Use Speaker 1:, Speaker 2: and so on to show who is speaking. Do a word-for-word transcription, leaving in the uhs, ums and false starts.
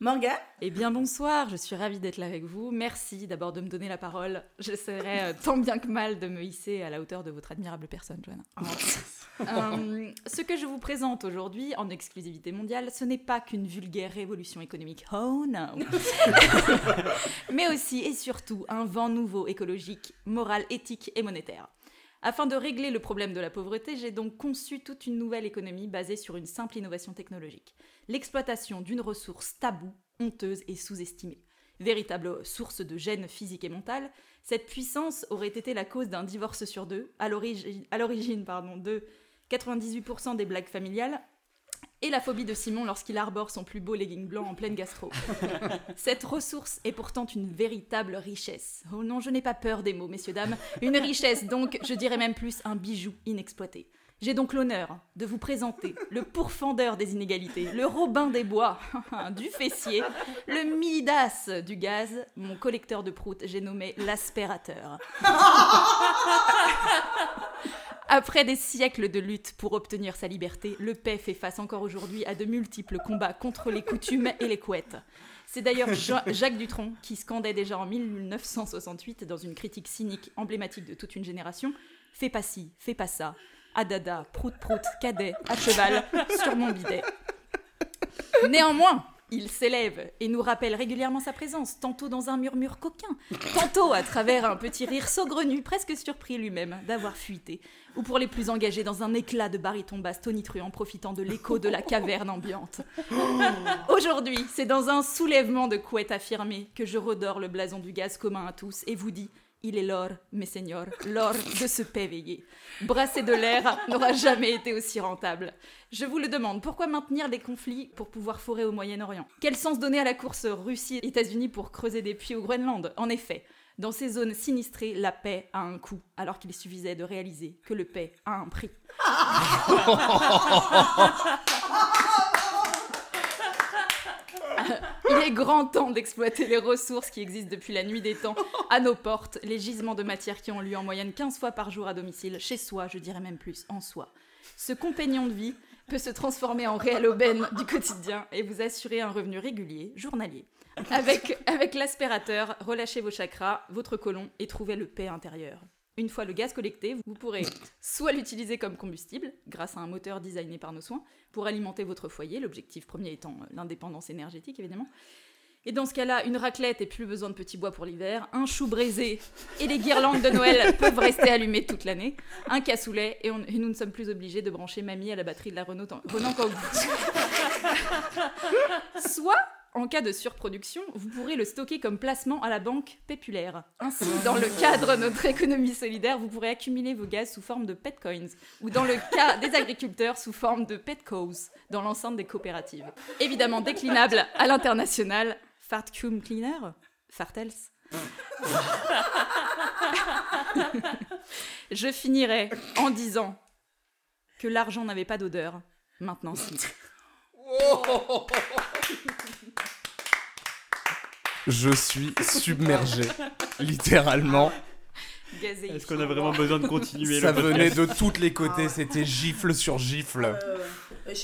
Speaker 1: Morgane ?
Speaker 2: Eh bien bonsoir, je suis ravie d'être là avec vous. Merci d'abord de me donner la parole. J'essaierai euh, tant bien que mal de me hisser à la hauteur de votre admirable personne, Joanna. euh, ce que je vous présente aujourd'hui, en exclusivité mondiale, ce n'est pas qu'une vulgaire révolution économique. Oh no. Mais aussi et surtout un vent nouveau écologique, moral, éthique et monétaire. Afin de régler le problème de la pauvreté, j'ai donc conçu toute une nouvelle économie basée sur une simple innovation technologique. L'exploitation d'une ressource taboue, honteuse et sous-estimée. Véritable source de gêne physique et mentale, cette puissance aurait été la cause d'un divorce sur deux, à l'origine, à l'origine pardon, de quatre-vingt-dix-huit pour cent des blagues familiales, et la phobie de Simon lorsqu'il arbore son plus beau legging blanc en pleine gastro. Cette ressource est pourtant une véritable richesse. Oh non, je n'ai pas peur des mots, messieurs, dames. Une richesse donc, je dirais même plus un bijou inexploité. J'ai donc l'honneur de vous présenter le pourfendeur des inégalités, le Robin des Bois, du fessier, le Midas du gaz, mon collecteur de proutes, j'ai nommé l'aspirateur. Après des siècles de lutte pour obtenir sa liberté, le P E fait face encore aujourd'hui à de multiples combats contre les coutumes et les couettes. C'est d'ailleurs Jo- Jacques Dutronc qui scandait déjà en mille neuf cent soixante-huit, dans une critique cynique emblématique de toute une génération, « Fais pas ci, fais pas ça, adada, prout prout, cadet, à cheval, sur mon bidet ». Néanmoins, il s'élève et nous rappelle régulièrement sa présence, tantôt dans un murmure coquin, tantôt à travers un petit rire saugrenu, presque surpris lui-même d'avoir fuité, ou pour les plus engagés dans un éclat de baryton basse tonitruant profitant de l'écho de la caverne ambiante. Aujourd'hui, c'est dans un soulèvement de couette affirmé que je redore le blason du gaz commun à tous et vous dis: il est l'or, mes seigneurs, l'or de se éveillé. Brasser de l'air n'aura jamais été aussi rentable. Je vous le demande, pourquoi maintenir les conflits pour pouvoir forer au Moyen-Orient ? Quel sens donner à la course Russie-États-Unis pour creuser des puits au Groenland ? En effet, dans ces zones sinistrées, la paix a un coût, alors qu'il suffisait de réaliser que le paix a un prix. Il est grand temps d'exploiter les ressources qui existent depuis la nuit des temps à nos portes, les gisements de matière qui ont lieu en moyenne quinze fois par jour à domicile, chez soi, je dirais même plus, en soi. Ce compagnon de vie peut se transformer en réelle aubaine du quotidien et vous assurer un revenu régulier, journalier. Avec, avec l'aspirateur, relâchez vos chakras, votre côlon et trouvez le paix intérieur. Une fois le gaz collecté, vous pourrez soit l'utiliser comme combustible, grâce à un moteur designé par nos soins, pour alimenter votre foyer, l'objectif premier étant l'indépendance énergétique évidemment. Et dans ce cas-là, une raclette et plus besoin de petits bois pour l'hiver, un chou braisé et les guirlandes de Noël peuvent rester allumées toute l'année, un cassoulet et, on, et nous ne sommes plus obligés de brancher mamie à la batterie de la Renault, Renault Kangoo. Soit, en cas de surproduction, vous pourrez le stocker comme placement à la banque populaire. Ainsi, dans le cadre de notre économie solidaire, vous pourrez accumuler vos gaz sous forme de petcoins, ou dans le cas des agriculteurs, sous forme de petcows, dans l'enceinte des coopératives. Évidemment déclinable à l'international, Fartcum Cleaner, Fartels. Je finirai en disant que l'argent n'avait pas d'odeur, maintenant si.
Speaker 3: Oh Je suis submergé, littéralement.
Speaker 2: Gazé.
Speaker 4: Est-ce qu'on a vraiment besoin de continuer
Speaker 3: Ça
Speaker 4: le podcast ?
Speaker 3: venait de tous les côtés, c'était gifle sur gifle.
Speaker 1: Euh,